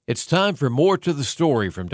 It's time for More to the Story from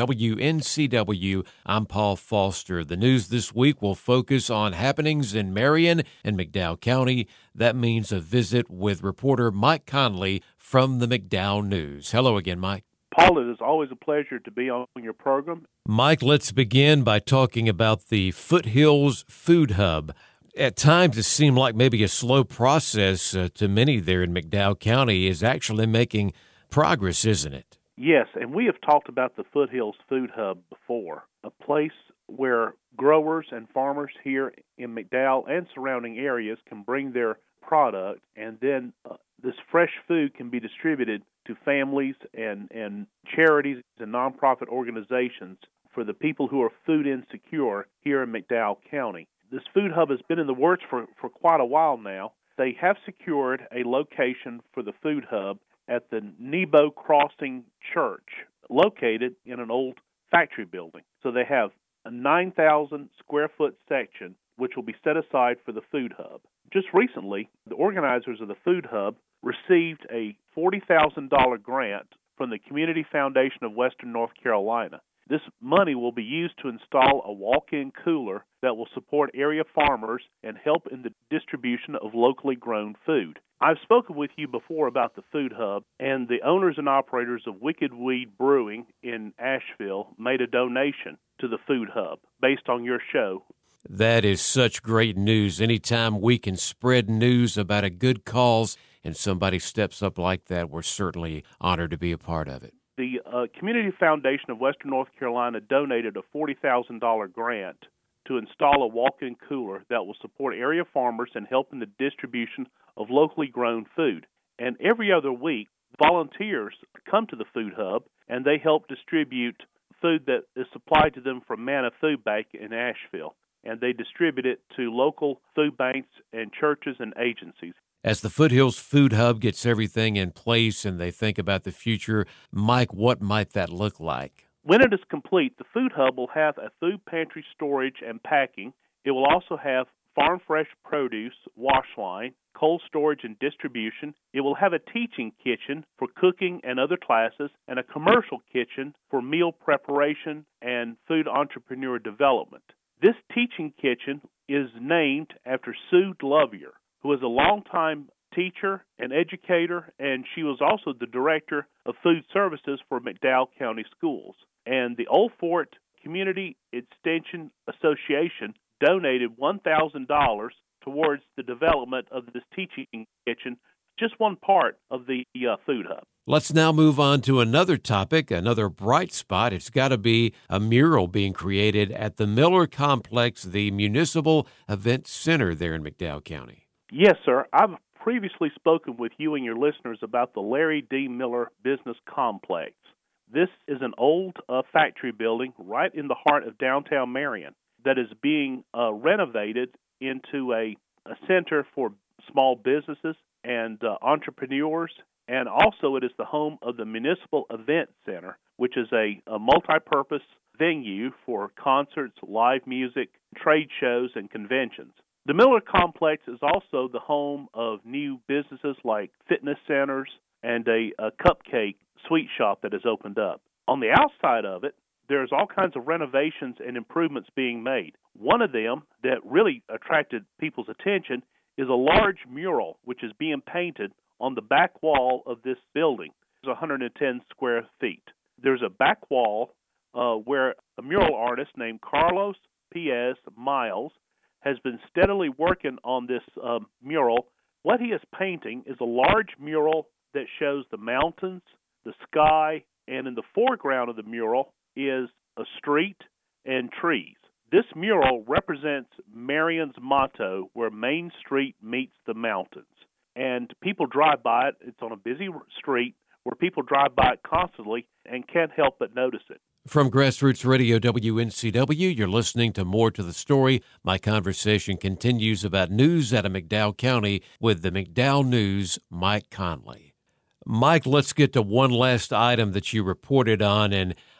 WNCW. I'm Paul Foster. The news this week will focus on happenings in Marion and McDowell County. That means a visit with reporter Mike Conley from the McDowell News. Hello again, Mike. Paul, it is always a pleasure to be on your program. Mike, let's begin by talking about the Foothills Food Hub. At times, it seemed like maybe a slow process to many there in McDowell County is actually making progress, isn't it? Yes, and we have talked about the Foothills Food Hub before, a place where growers and farmers here in McDowell and surrounding areas can bring their product, and then this fresh food can be distributed to families and charities and nonprofit organizations for the people who are food insecure here in McDowell County. This food hub has been in the works for quite a while now. They have secured a location for the food hub at the Nebo Crossing Church, located in an old factory building. So they have a 9,000 square foot section which will be set aside for the food hub. Just recently, the organizers of the food hub received a $40,000 grant from the Community Foundation of Western North Carolina. This money will be used to install a walk-in cooler that will support area farmers and help in the distribution of locally grown food. I've spoken with you before about the Food Hub, and the owners and operators of Wicked Weed Brewing in Asheville made a donation to the Food Hub based on your show. That is such great news. Anytime we can spread news about a good cause and somebody steps up like that, we're certainly honored to be a part of it. The Community Foundation of Western North Carolina donated a $40,000 grant to install a walk-in cooler that will support area farmers and help in the distribution of locally grown food. And every other week, volunteers come to the Food Hub, and they help distribute food that is supplied to them from Manna Food Bank in Asheville. And they distribute it to local food banks and churches and agencies. As the Foothills Food Hub gets everything in place and they think about the future, Mike, what might that look like? When it is complete, the Food Hub will have a food pantry storage and packing. It will also have farm fresh produce, wash line, cold storage and distribution. It will have a teaching kitchen for cooking and other classes, and a commercial kitchen for meal preparation and food entrepreneur development. This teaching kitchen is named after Sue Glovier, who was a longtime teacher and educator, and she was also the director of food services for McDowell County Schools. And the Old Fort Community Extension Association donated $1,000 towards the development of this teaching kitchen, just one part of the Food Hub. Let's now move on to another topic, another bright spot. It's got to be a mural being created at the Miller Complex, the Municipal Event Center there in McDowell County. Yes, sir. I've previously spoken with you and your listeners about the Larry D. Miller Business Complex. This is an old factory building right in the heart of downtown Marion that is being renovated into a center for small businesses and entrepreneurs, and also it is the home of the Municipal Event Center, which is a multi-purpose venue for concerts, live music, trade shows, and conventions. The Miller Complex is also the home of new businesses like fitness centers and a cupcake sweet shop that has opened up. On the outside of it, there's all kinds of renovations and improvements being made. One of them that really attracted people's attention is a large mural which is being painted on the back wall of this building. It's 110 square feet. There's a back wall where a mural artist named Carlos P.S. Miles has been steadily working on this mural. What he is painting is a large mural that shows the mountains, the sky, and in the foreground of the mural is a street and trees. This mural represents Marion's motto, where Main Street meets the mountains. And people drive by it. It's on a busy street where people drive by it constantly and can't help but notice it. From Grassroots Radio WNCW, you're listening to More to the Story. My conversation continues about news out of McDowell County with the McDowell News, Mike Conley. Mike, let's get to one last item that you reported on, and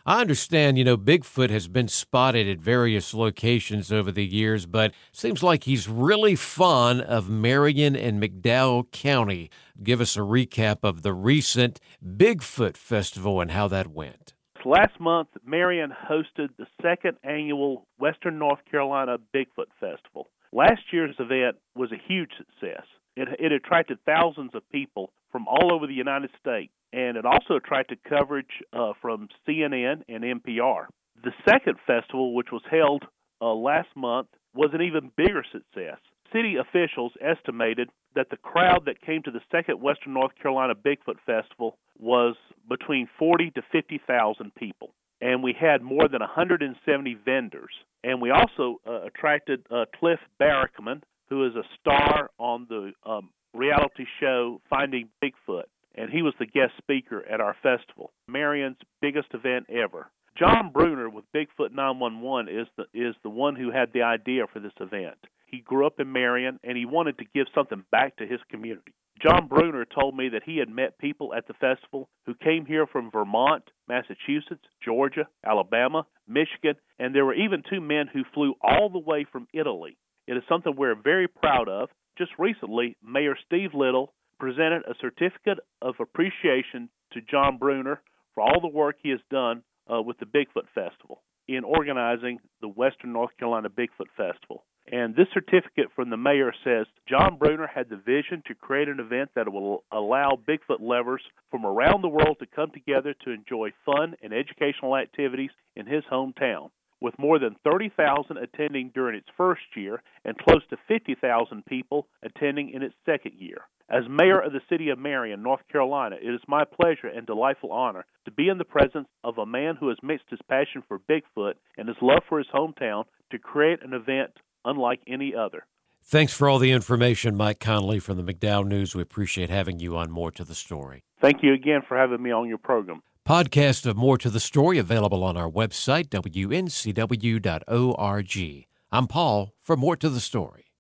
I understand, Bigfoot has been spotted at various locations over the years, but seems like he's really fond of Marion and McDowell County. Give us a recap of the recent Bigfoot Festival and how that went. Last month, Marion hosted the second annual Western North Carolina Bigfoot Festival. Last year's event was a huge success. It attracted thousands of people from all over the United States, and it also attracted coverage from CNN and NPR. The second festival, which was held last month, was an even bigger success. City officials estimated that the crowd that came to the second Western North Carolina Bigfoot Festival was between 40 to 50,000 people. And we had more than 170 vendors. And we also attracted Cliff Barackman, who is a star on the reality show Finding Bigfoot. And he was the guest speaker at our festival, Marion's biggest event ever. John Bruner with Bigfoot 911 is the one who had the idea for this event. He grew up in Marion, and he wanted to give something back to his community. John Bruner told me that he had met people at the festival who came here from Vermont, Massachusetts, Georgia, Alabama, Michigan, and there were even two men who flew all the way from Italy. It is something we're very proud of. Just recently, Mayor Steve Little presented a certificate of appreciation to John Bruner for all the work he has done with the Bigfoot Festival in organizing the Western North Carolina Bigfoot Festival. And this certificate from the mayor says, John Bruner had the vision to create an event that will allow Bigfoot lovers from around the world to come together to enjoy fun and educational activities in his hometown. With more than 30,000 attending during its first year and close to 50,000 people attending in its second year. As mayor of the city of Marion, North Carolina, it is my pleasure and delightful honor to be in the presence of a man who has mixed his passion for Bigfoot and his love for his hometown to create an event unlike any other. Thanks for all the information, Mike Connolly from the McDowell News. We appreciate having you on More to the Story. Thank you again for having me on your program. Podcast of More to the Story available on our website, wncw.org. I'm Paul for More to the Story.